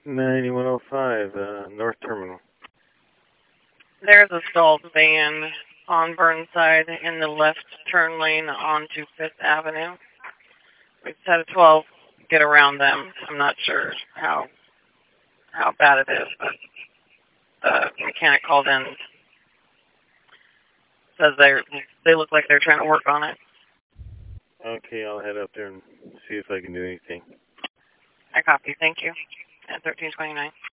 9105, North Terminal. There's a stalled van on Burnside in the left turn lane onto 5th Avenue. We just had a 12 get around them. I'm not sure how bad it is, but the mechanic called in. Says they look like they're trying to work on it. Okay, I'll head up there and see if I can do anything. I copy. Thank you. At 1329.